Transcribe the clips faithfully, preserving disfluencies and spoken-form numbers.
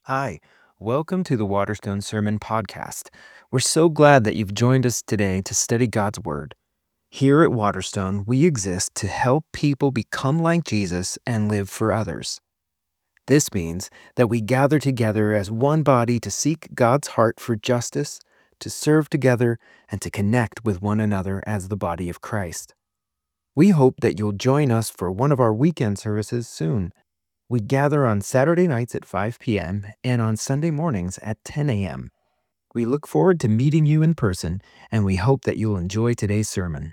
Hi, welcome to the Waterstone Sermon Podcast. We're so glad that you've joined us today to study God's Word. Here at Waterstone, we exist to help people become like Jesus and live for others. This means that we gather together as one body to seek God's heart for justice, to serve together, and to connect with one another as the body of Christ. We hope that you'll join us for one of our weekend services soon. We gather on Saturday nights at five p.m. and on Sunday mornings at ten a.m. We look forward to meeting you in person, and we hope that you'll enjoy today's sermon.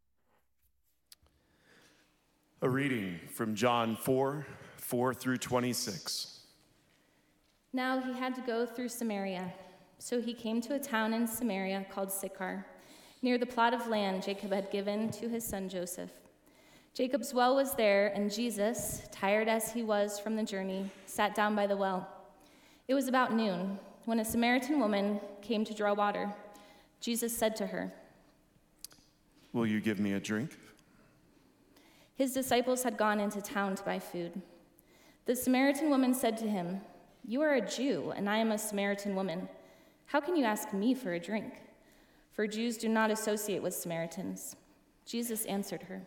A reading from John four, four through twenty-six. Now he had to go through Samaria. So he came to a town in Samaria called Sychar, near the plot of land Jacob had given to his son Joseph. Jacob's well was there, and Jesus, tired as he was from the journey, sat down by the well. It was about noon, when a Samaritan woman came to draw water. Jesus said to her, "Will you give me a drink?" His disciples had gone into town to buy food. The Samaritan woman said to him, "You are a Jew, and I am a Samaritan woman. How can you ask me for a drink?" For Jews do not associate with Samaritans. Jesus answered her,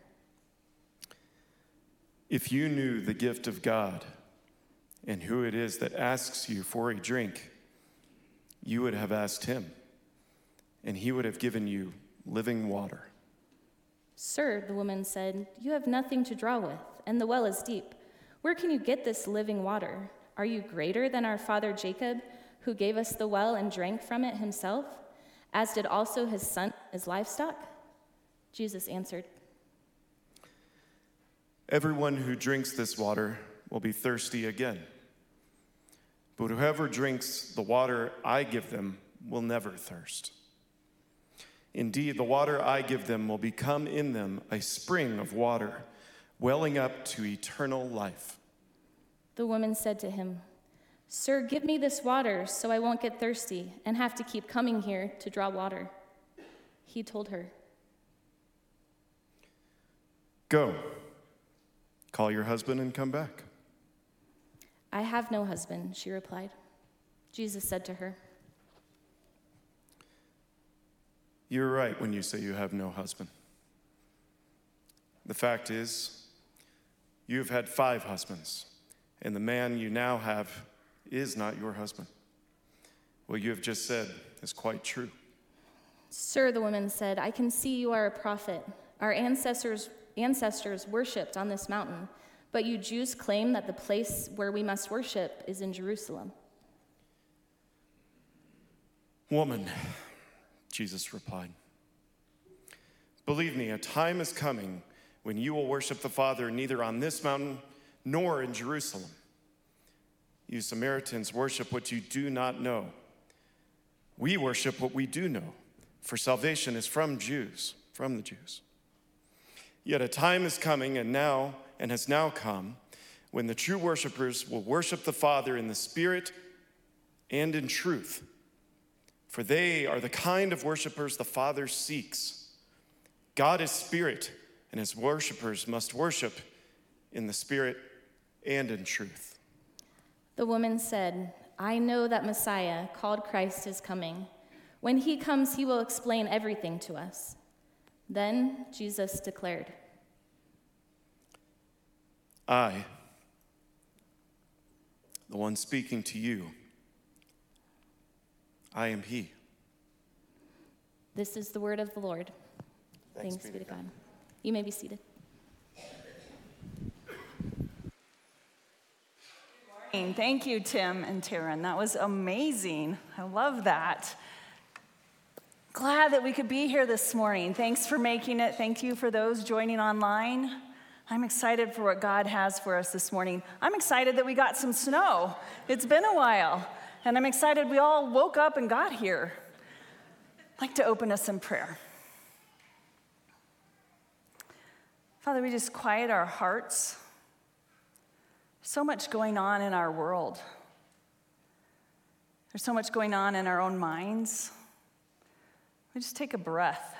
"If you knew the gift of God and who it is that asks you for a drink, you would have asked him, and he would have given you living water." "Sir," the woman said, "you have nothing to draw with, and the well is deep. Where can you get this living water? Are you greater than our father Jacob, who gave us the well and drank from it himself, as did also his son and his livestock?" Jesus answered, "Everyone who drinks this water will be thirsty again. But whoever drinks the water I give them will never thirst. Indeed, the water I give them will become in them a spring of water, welling up to eternal life." The woman said to him, "Sir, give me this water so I won't get thirsty and have to keep coming here to draw water." He told her, "Go, call your husband and come back." "I have no husband," she replied. Jesus said to her, "You're right when you say you have no husband. The fact is, you've had five husbands, and the man you now have is not your husband. What you have just said is quite true." "Sir," the woman said, "I can see you are a prophet. Our ancestors ancestors worshipped on this mountain, but you Jews claim that the place where we must worship is in Jerusalem." "Woman," Jesus replied, "believe me, a time is coming when you will worship the Father neither on this mountain nor in Jerusalem. You Samaritans worship what you do not know. We worship what we do know, for salvation is from Jews, from the Jews. Yet a time is coming, and now, and has now come, when the true worshipers will worship the Father in the Spirit and in truth. For they are the kind of worshipers the Father seeks. God is Spirit, and his worshipers must worship in the Spirit and in truth." The woman said, "I know that Messiah, called Christ, is coming. When he comes, he will explain everything to us." Then Jesus declared, "I, the one speaking to you, I am he." This is the word of the Lord. Thanks, Thanks be to God. You may be seated. Thank you, Tim and Taryn. That was amazing. I love that. Glad that we could be here this morning. Thanks for making it. Thank you for those joining online. I'm excited for what God has for us this morning. I'm excited that we got some snow. It's been a while, and I'm excited we all woke up and got here. I'd like to open us in prayer. Father, we just quiet our hearts. So much going on in our world. There's so much going on in our own minds. We just take a breath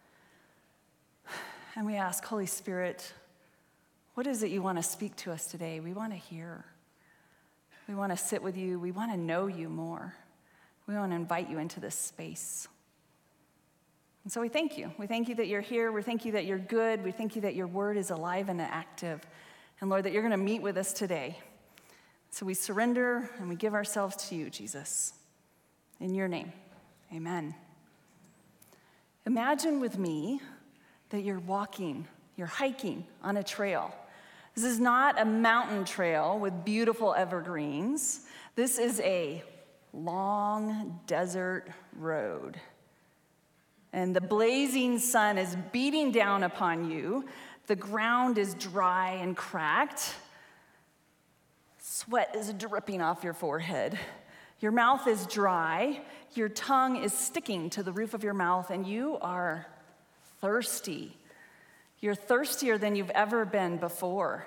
and we ask, Holy Spirit, what is it you want to speak to us today? We want to hear. We want to sit with you. We want to know you more. We want to invite you into this space. And so we thank you. We thank you that you're here. We thank you that you're good. We thank you that your word is alive and active. And Lord, that you're going to meet with us today. So we surrender and we give ourselves to you, Jesus. In your name, amen. Imagine with me that you're walking, you're hiking on a trail. This is not a mountain trail with beautiful evergreens. This is a long desert road. And the blazing sun is beating down upon you. The ground is dry and cracked. Sweat is dripping off your forehead. Your mouth is dry. Your tongue is sticking to the roof of your mouth, and you are thirsty. You're thirstier than you've ever been before.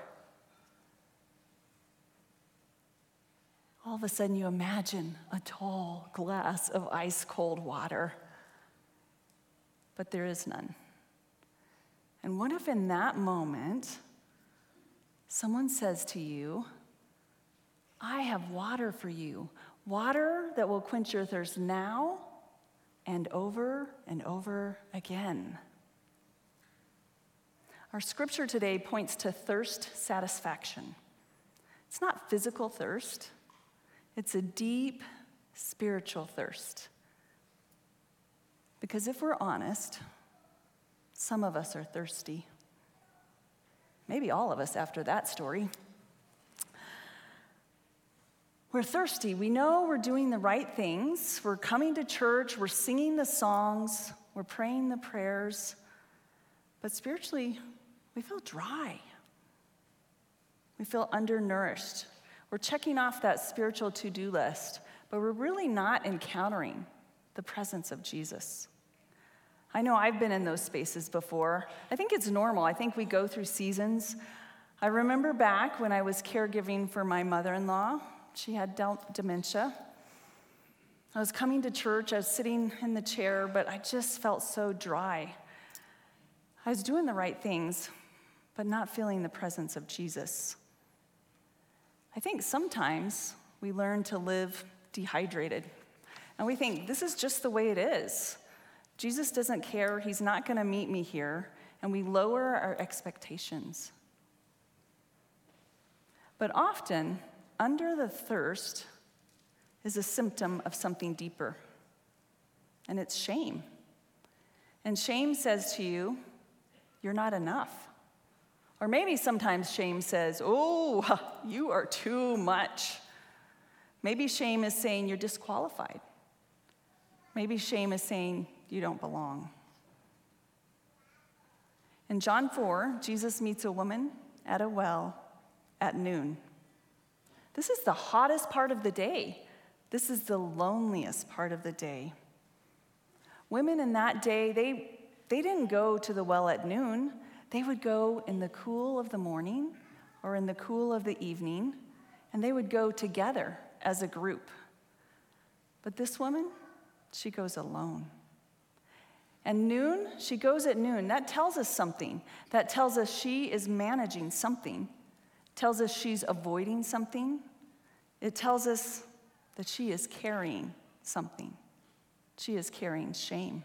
All of a sudden, you imagine a tall glass of ice-cold water, but there is none. And what if in that moment, someone says to you, I have water for you, water that will quench your thirst now and over and over again. Our scripture today points to thirst satisfaction. It's not physical thirst. It's a deep spiritual thirst. Because if we're honest, some of us are thirsty. Maybe all of us after that story. We're thirsty. We know we're doing the right things. We're coming to church. We're singing the songs. We're praying the prayers. But spiritually, we feel dry. We feel undernourished. We're checking off that spiritual to-do list, but we're really not encountering the presence of Jesus. I know I've been in those spaces before. I think it's normal. I think we go through seasons. I remember back when I was caregiving for my mother-in-law. She had dementia. I was coming to church. I was sitting in the chair, but I just felt so dry. I was doing the right things, but not feeling the presence of Jesus. I think sometimes we learn to live dehydrated, and we think this is just the way it is. Jesus doesn't care. He's not going to meet me here, and we lower our expectations. But often, under the thirst is a symptom of something deeper, and it's shame. And shame says to you, you're not enough. Or maybe sometimes shame says, oh, you are too much. Maybe shame is saying you're disqualified. Maybe shame is saying you don't belong. In John four, Jesus meets a woman at a well at noon. This is the hottest part of the day. This is the loneliest part of the day. Women in that day, they, they didn't go to the well at noon. They would go in the cool of the morning or in the cool of the evening, and they would go together as a group. But this woman, she goes alone. And noon, she goes at noon. That tells us something. That tells us she is managing something. It tells us she's avoiding something. It tells us that she is carrying something. She is carrying shame.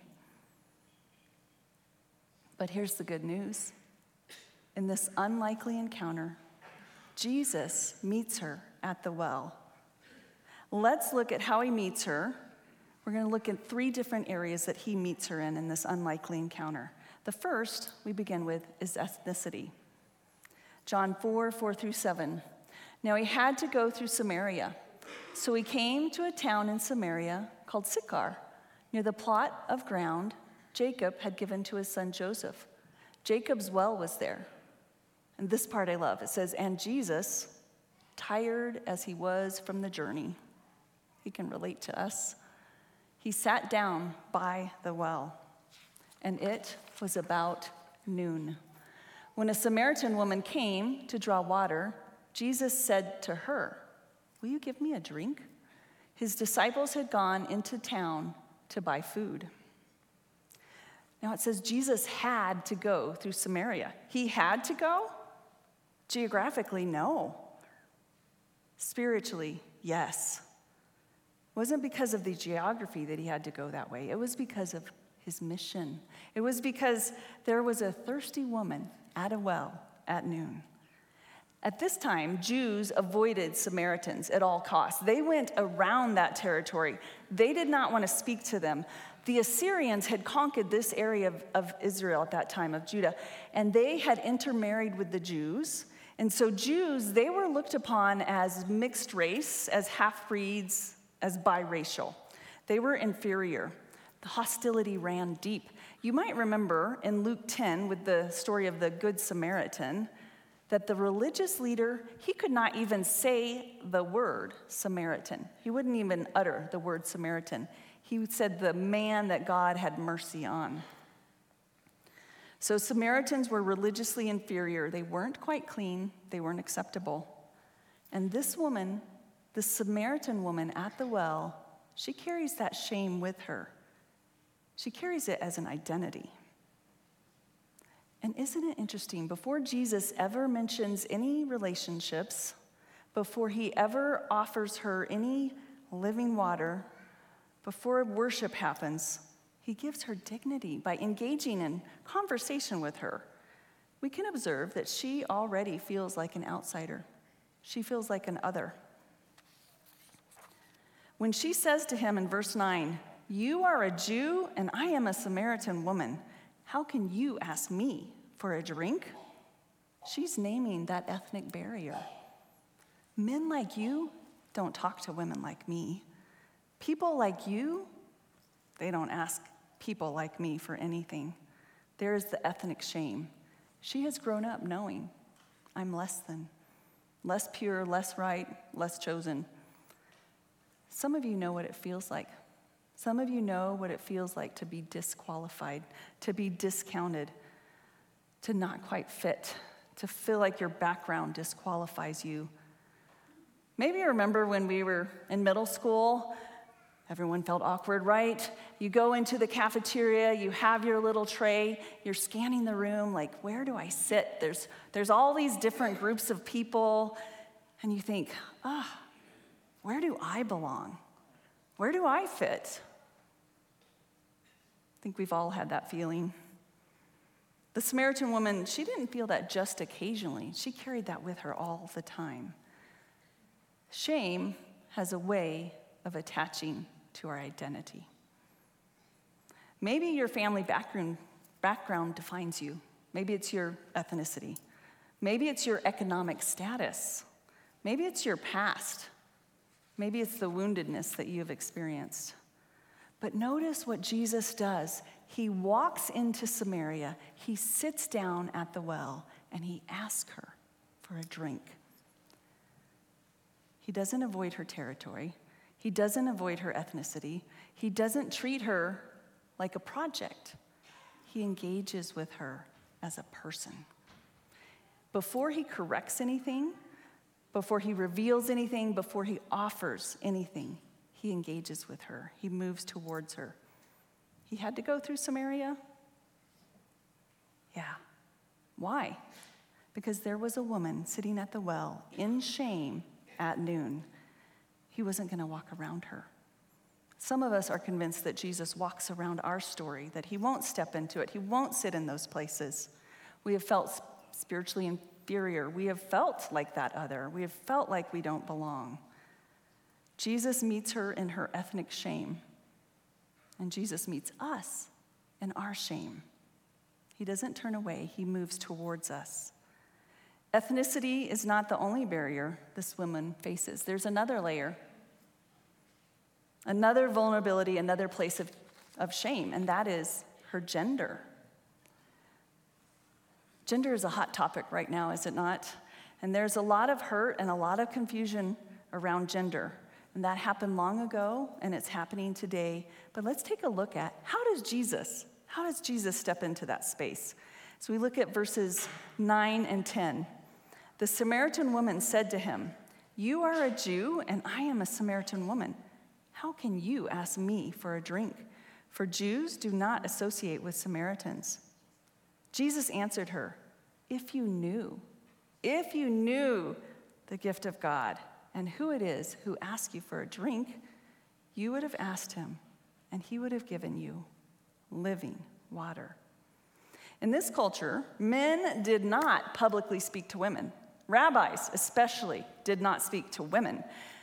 But here's the good news. In this unlikely encounter, Jesus meets her at the well. Let's look at how he meets her. We're going to look at three different areas that he meets her in in this unlikely encounter. The first we begin with is ethnicity. John four, four through seven. Now he had to go through Samaria. So he came to a town in Samaria called Sychar, near the plot of ground Jacob had given to his son Joseph. Jacob's well was there. And this part I love. It says, and Jesus, tired as he was from the journey, he can relate to us, he sat down by the well, and it was about noon. When a Samaritan woman came to draw water, Jesus said to her, will you give me a drink? His disciples had gone into town to buy food. Now it says Jesus had to go through Samaria. He had to go? Geographically, no. Spiritually, Yes. It wasn't because of the geography that he had to go that way. It was because of his mission. It was because there was a thirsty woman at a well at noon. At this time, Jews avoided Samaritans at all costs. They went around that territory. They did not want to speak to them. The Assyrians had conquered this area of, of Israel at that time, of Judah, and they had intermarried with the Jews. And so Jews, they were looked upon as mixed race, as half-breeds, as biracial. They were inferior. The hostility ran deep. You might remember in Luke ten, with the story of the Good Samaritan, that the religious leader, he could not even say the word Samaritan. He wouldn't even utter the word Samaritan. He said the man that God had mercy on. So Samaritans were religiously inferior. They weren't quite clean. They weren't acceptable. And this woman, the Samaritan woman at the well, she carries that shame with her. She carries it as an identity. And isn't it interesting? Before Jesus ever mentions any relationships, before he ever offers her any living water, before worship happens, he gives her dignity by engaging in conversation with her. We can observe that she already feels like an outsider. She feels like an other. When she says to him in verse nine, "You are a Jew and I am a Samaritan woman. How can you ask me for a drink?" She's naming that ethnic barrier. Men like you don't talk to women like me. People like you, they don't ask people like me for anything. There is the ethnic shame. She has grown up knowing I'm less than, less pure, less right, less chosen. Some of you know what it feels like. Some of you know what it feels like to be disqualified, to be discounted, to not quite fit, to feel like your background disqualifies you. Maybe you remember when we were in middle school, everyone felt awkward, right? You go into the cafeteria, you have your little tray, you're scanning the room, like, where do I sit? There's, there's all these different groups of people, and you think, ah, oh, where do I belong? Where do I fit? I think we've all had that feeling. The Samaritan woman, she didn't feel that just occasionally. She carried that with her all the time. Shame has a way of attaching to our identity. Maybe your family background, background defines you. Maybe it's your ethnicity. Maybe it's your economic status. Maybe it's your past. Maybe it's the woundedness that you have experienced. But notice what Jesus does. He walks into Samaria, he sits down at the well, and he asks her for a drink. He doesn't avoid her territory. He doesn't avoid her ethnicity. He doesn't treat her like a project. He engages with her as a person. Before he corrects anything, before he reveals anything, before he offers anything, he engages with her. He moves towards her. He had to go through Samaria? Yeah. Why? Because there was a woman sitting at the well in shame at noon. He wasn't going to walk around her. Some of us are convinced that Jesus walks around our story, that he won't step into it. He won't sit in those places. We have felt spiritually inferior. We have felt like that other. We have felt like we don't belong. Jesus meets her in her ethnic shame, and Jesus meets us in our shame. He doesn't turn away. He moves towards us. Ethnicity is not the only barrier this woman faces. There's another layer, another vulnerability, another place of, of shame, and that is her gender. Gender is a hot topic right now, is it not? And there's a lot of hurt and a lot of confusion around gender. And that happened long ago, and it's happening today. But let's take a look at how does Jesus, how does Jesus step into that space? So we look at verses nine and ten. The Samaritan woman said to him, "You are a Jew, and I am a Samaritan woman. How can you ask me for a drink? For Jews do not associate with Samaritans." Jesus answered her, "If you knew, if you knew the gift of God, and who it is who asks you for a drink, you would have asked him, and he would have given you living water. In this culture, men did not publicly speak to women. Rabbis, especially, did not speak to women.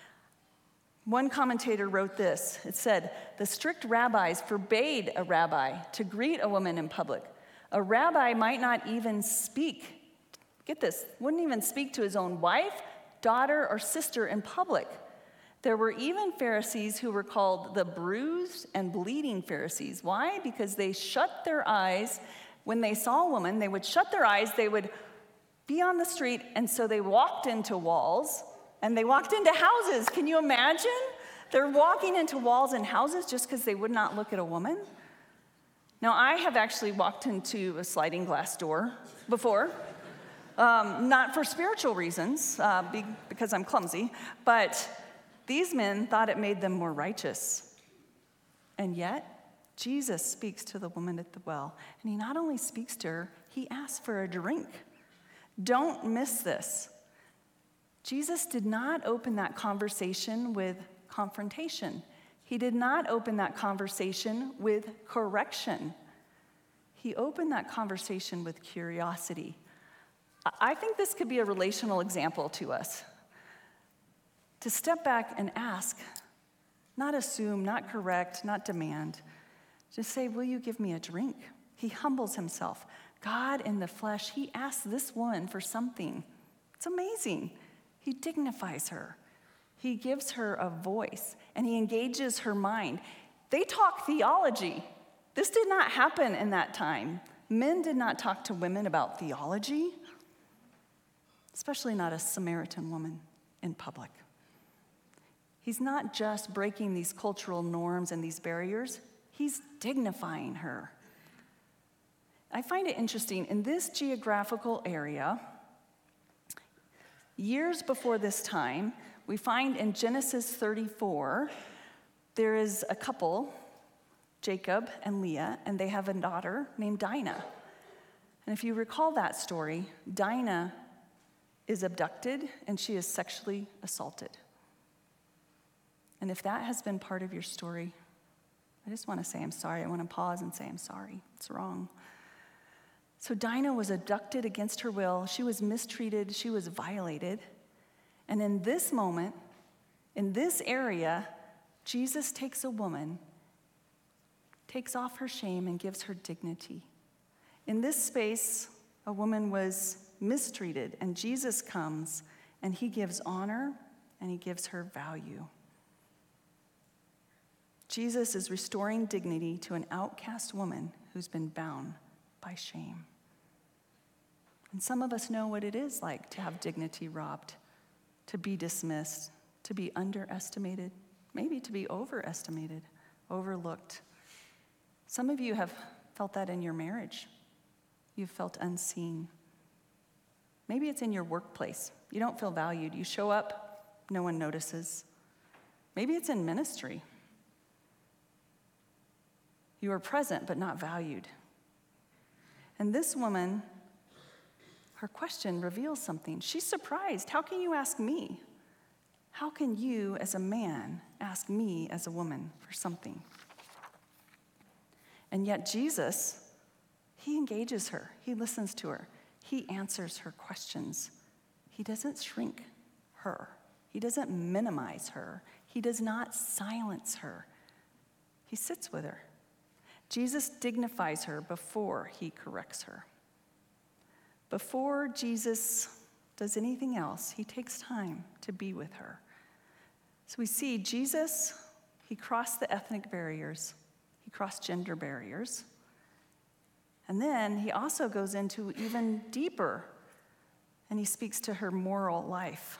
One commentator wrote this. It said, "The strict rabbis forbade a rabbi to greet a woman in public. A rabbi might not even speak, get this, wouldn't even speak to his own wife, daughter, or sister in public. There were even Pharisees who were called the bruised and bleeding Pharisees. Why? Because they shut their eyes. When they saw a woman, they would shut their eyes, they would be on the street, and so they walked into walls, and they walked into houses. Can you imagine? They're walking into walls and houses just because they would not look at a woman. Now, I have actually walked into a sliding glass door before, um, not for spiritual reasons, uh, be, because I'm clumsy, but these men thought it made them more righteous. And yet, Jesus speaks to the woman at the well, and he not only speaks to her, he asks for a drink. Don't miss this. Jesus did not open that conversation with confrontation. He did not open that conversation with correction. He opened that conversation with curiosity. I think this could be a relational example to us. To step back and ask, not assume, not correct, not demand. Just say, will you give me a drink? He humbles himself. God in the flesh, he asks this woman for something. It's amazing. He dignifies her. He gives her a voice, and he engages her mind. They talk theology. This did not happen in that time. Men did not talk to women about theology, especially not a Samaritan woman in public. He's not just breaking these cultural norms and these barriers, he's dignifying her. I find it interesting, in this geographical area, years before this time, we find in Genesis thirty-four, there is a couple, Jacob and Leah, and they have a daughter named Dinah. And if you recall that story, Dinah is abducted and she is sexually assaulted. And if that has been part of your story, I just want to say I'm sorry. I want to pause and say I'm sorry. It's wrong. So Dinah was abducted against her will. She was mistreated. She was violated. And in this moment, in this area, Jesus takes a woman, takes off her shame, and gives her dignity. In this space, a woman was mistreated, and Jesus comes, and he gives honor, and he gives her value. Jesus is restoring dignity to an outcast woman who's been bound by shame. And some of us know what it is like to have dignity robbed, to be dismissed, to be underestimated, maybe to be overestimated, overlooked. Some of you have felt that in your marriage. You've felt unseen. Maybe it's in your workplace. You don't feel valued. You show up, no one notices. Maybe it's in ministry. You are present but not valued. And this woman, her question reveals something. She's surprised. How can you ask me? How can you, as a man, ask me, as a woman, for something? And yet Jesus, he engages her. He listens to her. He answers her questions. He doesn't shrink her. He doesn't minimize her. He does not silence her. He sits with her. Jesus dignifies her before he corrects her. Before Jesus does anything else, he takes time to be with her. So we see Jesus, he crossed the ethnic barriers. He crossed gender barriers. And then he also goes into even deeper, and he speaks to her moral life.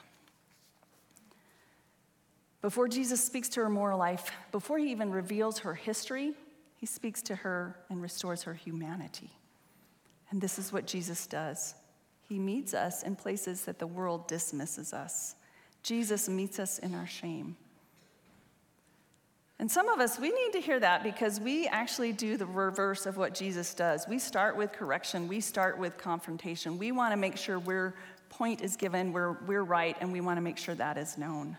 Before Jesus speaks to her moral life, before he even reveals her history, he speaks to her and restores her humanity. And this is what Jesus does. He meets us in places that the world dismisses us. Jesus meets us in our shame. And some of us, we need to hear that because we actually do the reverse of what Jesus does. We start with correction. We start with confrontation. We want to make sure we're point is given where we're right, and we want to make sure that is known.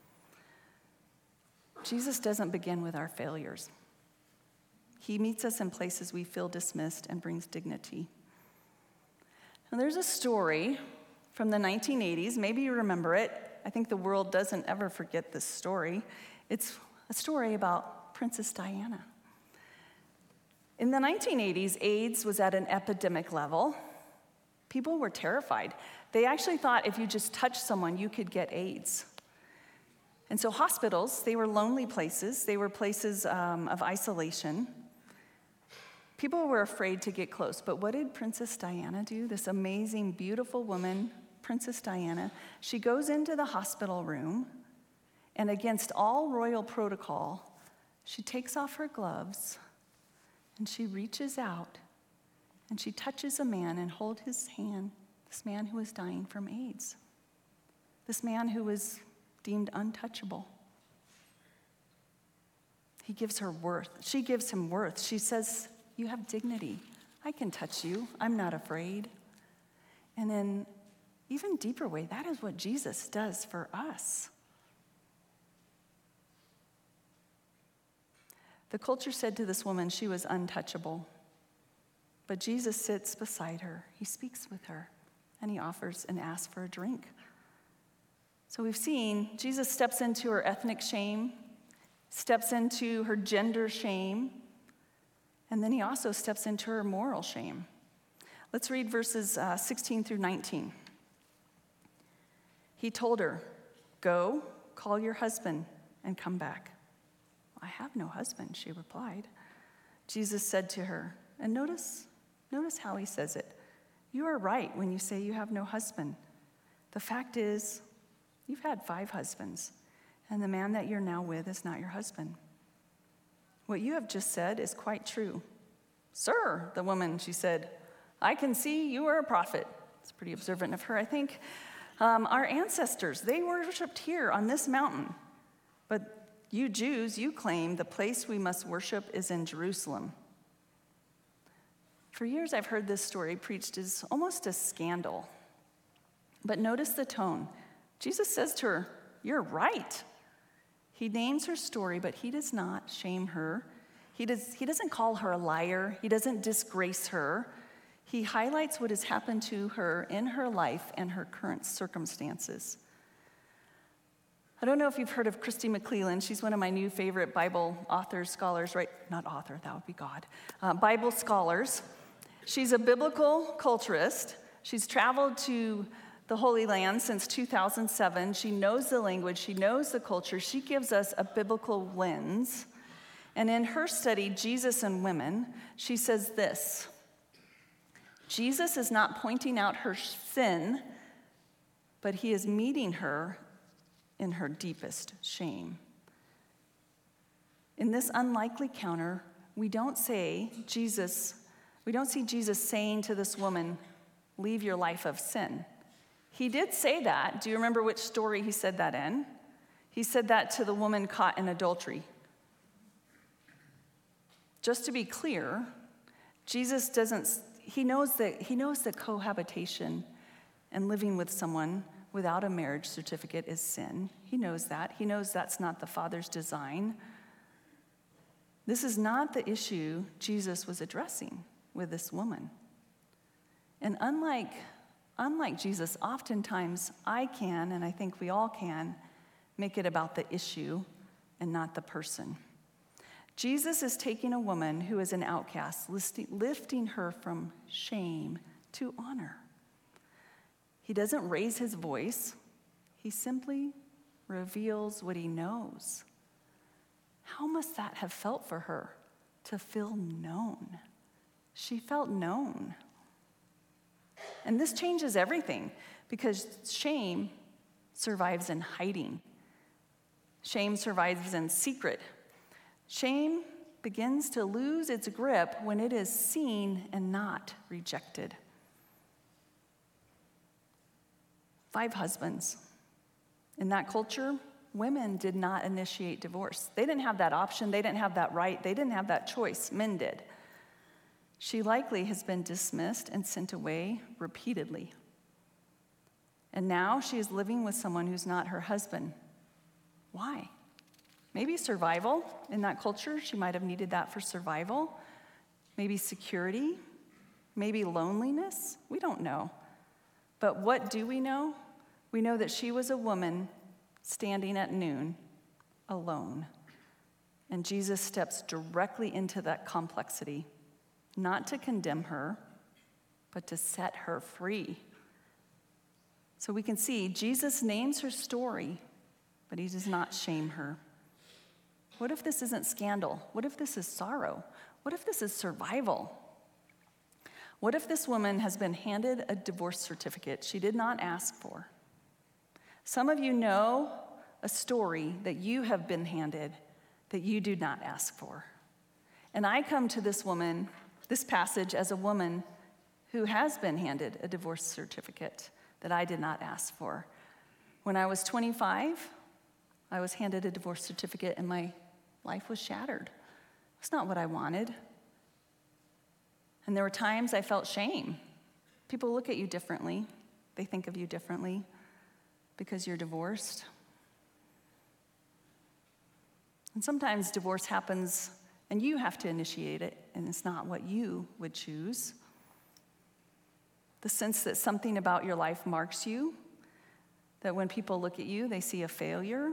Jesus doesn't begin with our failures. He meets us in places we feel dismissed and brings dignity. Now, there's a story from the nineteen eighties. Maybe you remember it. I think the world doesn't ever forget this story. It's a story about Princess Diana. In the nineteen eighties, AIDS was at an epidemic level. People were terrified. They actually thought if you just touched someone, you could get AIDS. And so hospitals, they were lonely places. They were places um, of isolation. People were afraid to get close. But what did Princess Diana do? This amazing, beautiful woman, Princess Diana, she goes into the hospital room, and against all royal protocol, she takes off her gloves, and she reaches out, and she touches a man and holds his hand, this man who was dying from AIDS, this man who was deemed untouchable. He gives her worth. She gives him worth. She says, "You have dignity. I can touch you. I'm not afraid." And in even deeper way, that is what Jesus does for us. The culture said to this woman she was untouchable. But Jesus sits beside her. He speaks with her, and he offers and asks for a drink. So we've seen Jesus steps into her ethnic shame, steps into her gender shame, and then he also steps into her moral shame. Let's read verses uh, sixteen through nineteen. He told her, "Go, call your husband and come back." "I have no husband," she replied. Jesus said to her, and notice, notice how he says it. "You are right when you say you have no husband. The fact is, you've had five husbands, and the man that you're now with is not your husband. What you have just said is quite true." "Sir," the woman, she said, "I can see you are a prophet." It's pretty observant of her, I think. Um, "our ancestors, they worshiped here on this mountain. But you Jews, you claim the place we must worship is in Jerusalem." For years, I've heard this story preached as almost a scandal. But notice the tone. Jesus says to her, "You're right." He names her story, but he does not shame her. He, does, he doesn't call her a liar. He doesn't disgrace her. He highlights what has happened to her in her life and her current circumstances. I don't know if you've heard of Christy McClelland. She's one of my new favorite Bible authors, scholars, right? Not author, that would be God. Uh, Bible scholars. She's a biblical culturist. She's traveled to the Holy Land since two thousand seven. She knows the language. She knows the culture. She gives us a biblical lens. And in her study, Jesus and Women, she says this: Jesus is not pointing out her sin, but he is meeting her in her deepest shame. In this unlikely counter, we don't say Jesus, we don't see Jesus saying to this woman, "Leave your life of sin." He did say that. Do you remember which story he said that in? He said that to the woman caught in adultery. Just to be clear, Jesus doesn't, he knows that he knows that cohabitation and living with someone without a marriage certificate is sin. He knows that. He knows that's not the Father's design. This is not the issue Jesus was addressing with this woman. And unlike, unlike Jesus, oftentimes I can, and I think we all can, make it about the issue and not the person. Jesus is taking a woman who is an outcast, lifting her from shame to honor. He doesn't raise his voice. He simply reveals what he knows. How must that have felt for her to feel known? She felt known. And this changes everything because shame survives in hiding. Shame survives in secret. Shame begins to lose its grip when it is seen and not rejected. Five husbands. In that culture, women did not initiate divorce. They didn't have that option. They didn't have that right. They didn't have that choice. Men did. She likely has been dismissed and sent away repeatedly. And now she is living with someone who's not her husband. Why? Maybe survival. In that culture, she might have needed that for survival. Maybe security. Maybe loneliness. We don't know. But what do we know? We know that she was a woman standing at noon, alone. And Jesus steps directly into that complexity, not to condemn her, but to set her free. So we can see Jesus names her story, but he does not shame her. What if this isn't scandal? What if this is sorrow? What if this is survival? What if this woman has been handed a divorce certificate she did not ask for? Some of you know a story that you have been handed that you do not ask for. And I come to this woman, this passage, as a woman who has been handed a divorce certificate that I did not ask for. When I was twenty-five, I was handed a divorce certificate and my life was shattered. It's not what I wanted. And there were times I felt shame. People look at you differently. They think of you differently because you're divorced. And sometimes divorce happens and you have to initiate it, and it's not what you would choose. The sense that something about your life marks you, that when people look at you, they see a failure.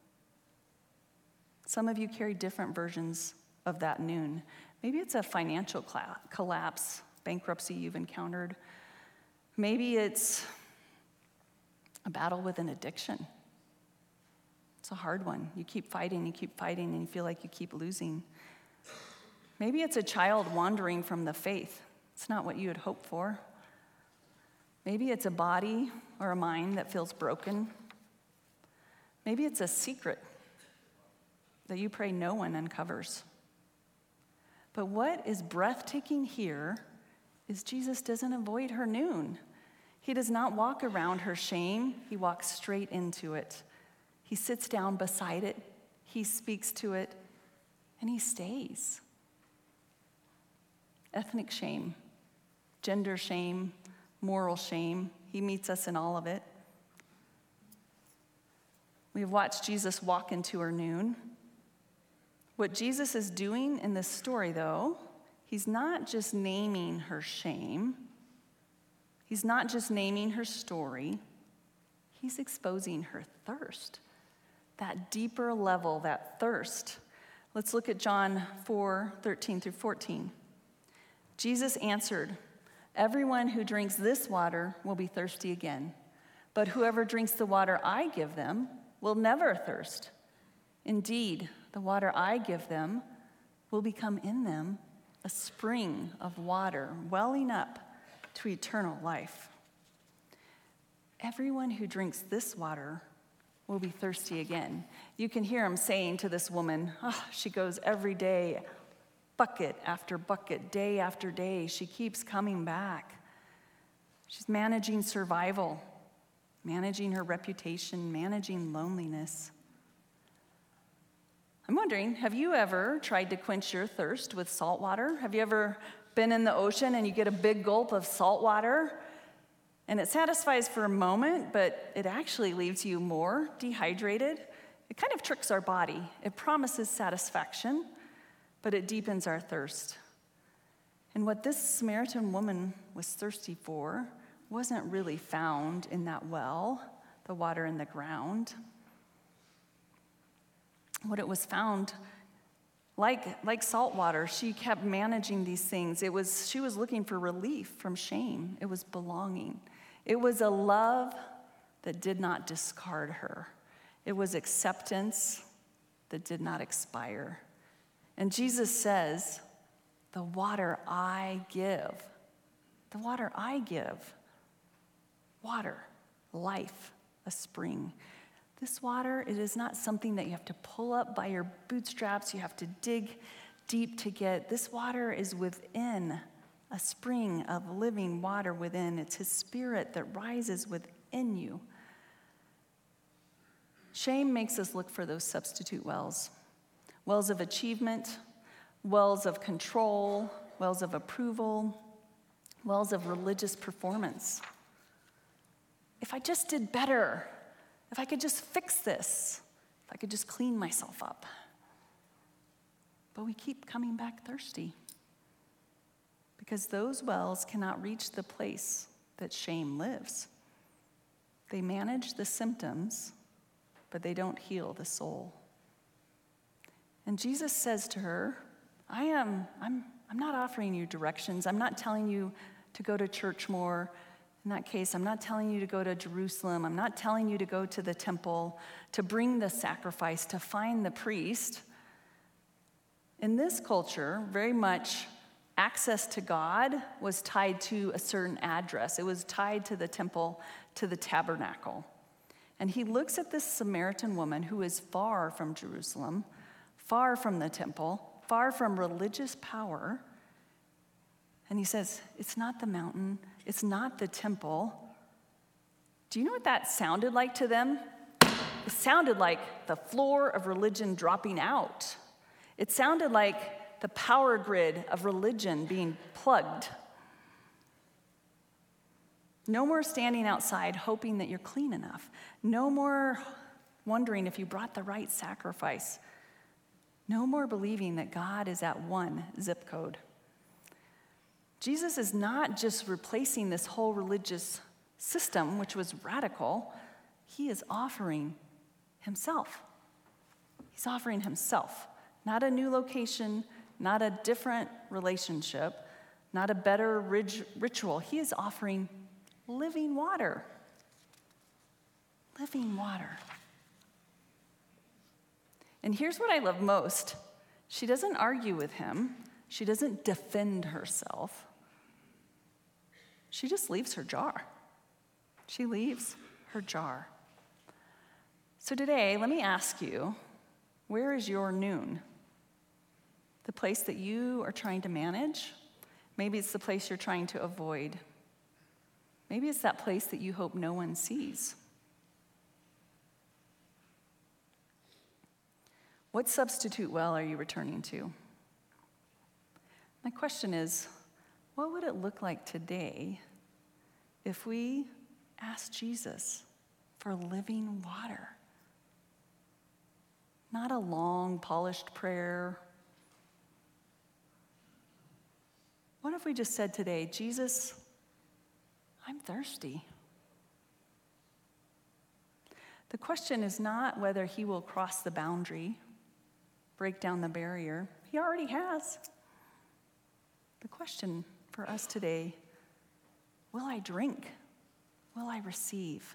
Some of you carry different versions of that noon. Maybe it's a financial collapse, bankruptcy you've encountered. Maybe it's a battle with an addiction. It's a hard one. You keep fighting, you keep fighting, and you feel like you keep losing. Maybe it's a child wandering from the faith. It's not what you had hoped for. Maybe it's a body or a mind that feels broken. Maybe it's a secret that you pray no one uncovers. But what is breathtaking here is Jesus doesn't avoid her noon. He does not walk around her shame. He walks straight into it. He sits down beside it. He speaks to it, and he stays. Ethnic shame, gender shame, moral shame. He meets us in all of it. We have watched Jesus walk into her noon. What Jesus is doing in this story, though, he's not just naming her shame. He's not just naming her story. He's exposing her thirst, that deeper level, that thirst. Let's look at John four, thirteen through fourteen. Jesus answered, "Everyone who drinks this water will be thirsty again, but whoever drinks the water I give them will never thirst. Indeed, the water I give them will become in them a spring of water welling up to eternal life. Everyone who drinks this water will be thirsty again." You can hear him saying to this woman, oh, she goes every day, bucket after bucket, day after day. She keeps coming back. She's managing survival, managing her reputation, managing loneliness. I'm wondering, have you ever tried to quench your thirst with salt water? Have you ever been in the ocean and you get a big gulp of salt water and it satisfies for a moment, but it actually leaves you more dehydrated? It kind of tricks our body. It promises satisfaction, but it deepens our thirst. And what this Samaritan woman was thirsty for wasn't really found in that well, the water in the ground. What it was found, like, like salt water, she kept managing these things. It was, she was looking for relief from shame. It was belonging. It was a love that did not discard her. It was acceptance that did not expire. And Jesus says, the water I give, the water I give, water, life, a spring. This water, it is not something that you have to pull up by your bootstraps. You have to dig deep to get. This water is within, a spring of living water within. It's his spirit that rises within you. Shame makes us look for those substitute wells. Wells of achievement, wells of control, wells of approval, wells of religious performance. if I just did better, if I could just fix this, if I could just clean myself up. But we keep coming back thirsty because those wells cannot reach the place that shame lives. They manage the symptoms, but they don't heal the soul. And Jesus says to her, I am, I'm, I'm not offering you directions. I'm not telling you to go to church more. In that case, I'm not telling you to go to Jerusalem. I'm not telling you to go to the temple, to bring the sacrifice, to find the priest. In this culture, very much access to God was tied to a certain address. It was tied to the temple, to the tabernacle. And he looks at this Samaritan woman who is far from Jerusalem, far from the temple, far from religious power. And he says, it's not the mountain, it's not the temple. Do you know what that sounded like to them? It sounded like the floor of religion dropping out. It sounded like the power grid of religion being plugged. No more standing outside hoping that you're clean enough. No more wondering if you brought the right sacrifice. No more believing that God is at one zip code. Jesus is not just replacing this whole religious system, which was radical. He is offering himself. He's offering himself. Not a new location, not a different relationship, not a better rig- ritual. He is offering living water. Living water. And here's what I love most. She doesn't argue with him. She doesn't defend herself. She just leaves her jar. She leaves her jar. So today, let me ask you, where is your noon? The place that you are trying to manage? Maybe it's the place you're trying to avoid. Maybe it's that place that you hope no one sees. What substitute well are you returning to? My question is, what would it look like today if we asked Jesus for living water? Not a long, polished prayer. What if we just said today, Jesus, I'm thirsty. The question is not whether he will cross the boundary, break down the barrier. He already has. The question for us today, will I drink? Will I receive?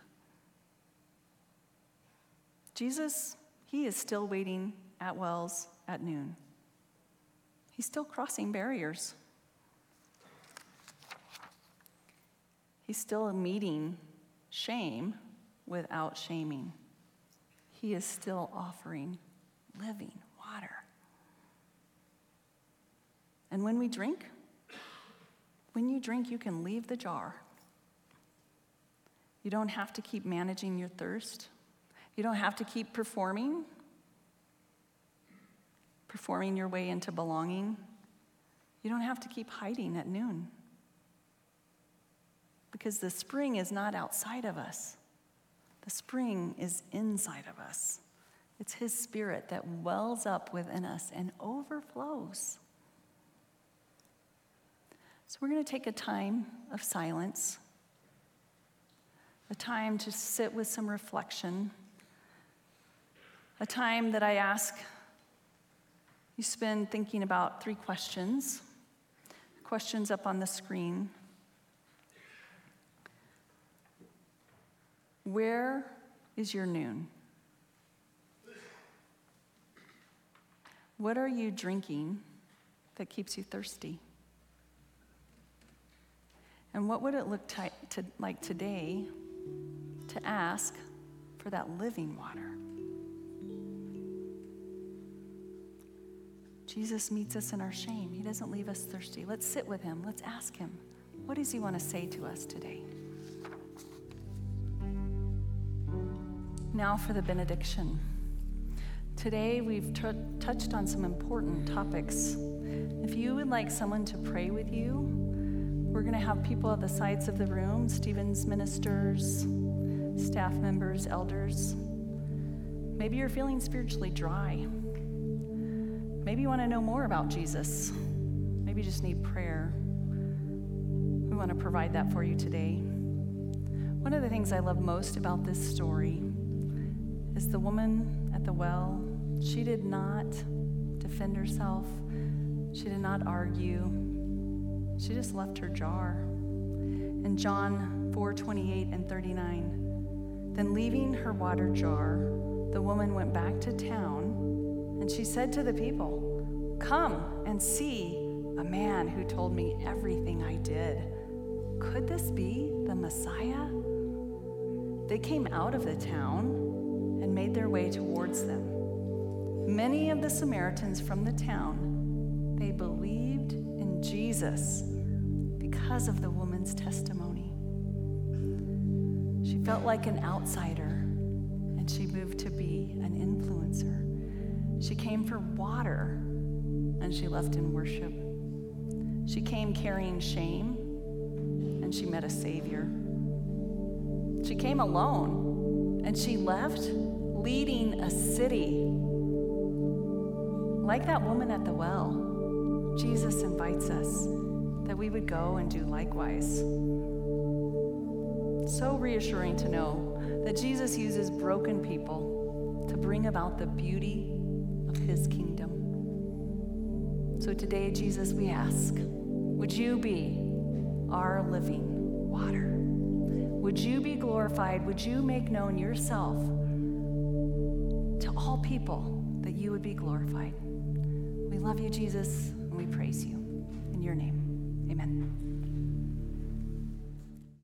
Jesus, he is still waiting at wells at noon. He's still crossing barriers. He's still meeting shame without shaming. He is still offering living water. And when we drink, when you drink, you can leave the jar. You don't have to keep managing your thirst. You don't have to keep performing, performing your way into belonging. You don't have to keep hiding at noon. Because the spring is not outside of us. The spring is inside of us. It's his spirit that wells up within us and overflows. So we're going to take a time of silence, a time to sit with some reflection, a time that I ask you spend thinking about three questions, questions up on the screen. Where is your noon? What are you drinking that keeps you thirsty? And what would it look t- to, like today to ask for that living water? Jesus meets us in our shame. He doesn't leave us thirsty. Let's sit with him. Let's ask him. What does he want to say to us today? Now for the benediction. Today we've t- touched on some important topics. If you would like someone to pray with you, we're going to have people at the sides of the room, Stephen's ministers, staff members, elders. Maybe you're feeling spiritually dry. Maybe you want to know more about Jesus. Maybe you just need prayer. We want to provide that for you today. One of the things I love most about this story is the woman at the well. She did not defend herself. She did not argue. She just left her jar. In John four twenty-eight and thirty-nine, then leaving her water jar, the woman went back to town, and she said to the people, "Come and see a man who told me everything I did. Could this be the Messiah?" They came out of the town and made their way towards them. Many of the Samaritans from the town, they believed in Jesus because of the woman's testimony. She felt like an outsider, and she moved to be an influencer. She came for water, and she left in worship. She came carrying shame, and she met a Savior. She came alone, and she left leading a city. Like that woman at the well, Jesus invites us that we would go and do likewise. So reassuring to know that Jesus uses broken people to bring about the beauty of his kingdom. So today, Jesus, we ask, would you be our living water? Would you be glorified? Would you make known yourself to all people that you would be glorified? We love you, Jesus, and we praise you. In your name, amen.